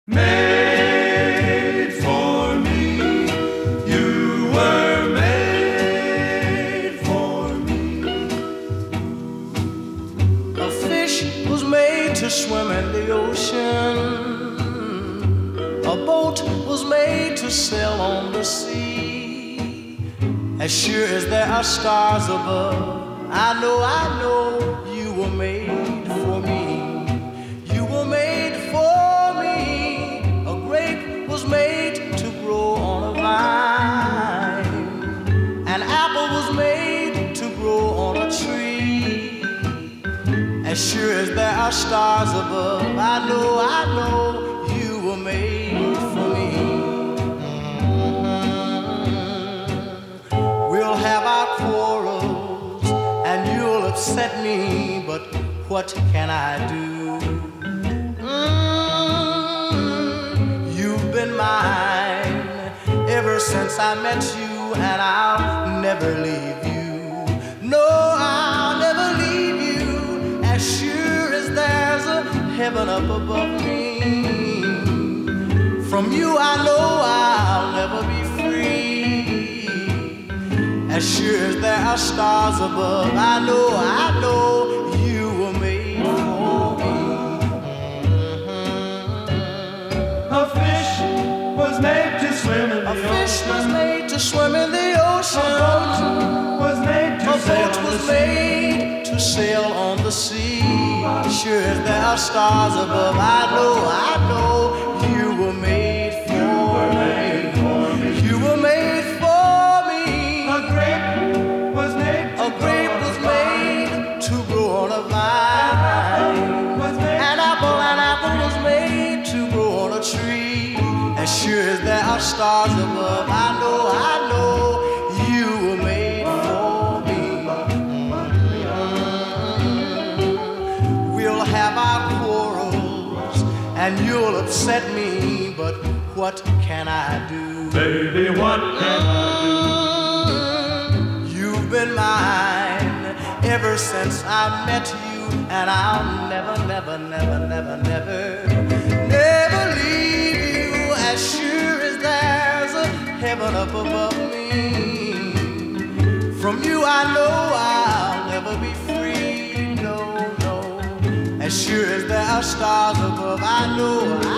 Made for me, you were made for me. A fish was made to swim in the ocean. A boat was made to sail on the sea. As sure as there are stars above, I know you were made for me. You were made for me. A grape was made to grow on a vine. An apple was made to grow on a tree. As sure as there are stars above, I know you were made for me. We'll have our quarrels and you'll upset me, but what can I do? You've been mine ever since I met you, and I'll never leave you. No, I'll never leave you. As sure as there's a heaven up above me, from you I know I'll never be free. As sure as there are stars above, I know you were made for me. A fish was made to swim in the ocean. A fish was made to swim in the ocean. A boat was made to sail on the sea. Made to sail on the sea. Sure as there are stars above, I know you were made for me. You were made for me. A grape was made to grow on a vine. An apple was made to grow on a tree. As sure as there are stars above, I know you were made for me. We'll have our quarrels and you'll upset me, but what can I do? Baby, what can I You've been mine ever since I met you, and I'll never leave you. As sure as there's a heaven up above me, from you I know I'll never be free. No. As sure as there are stars above, I know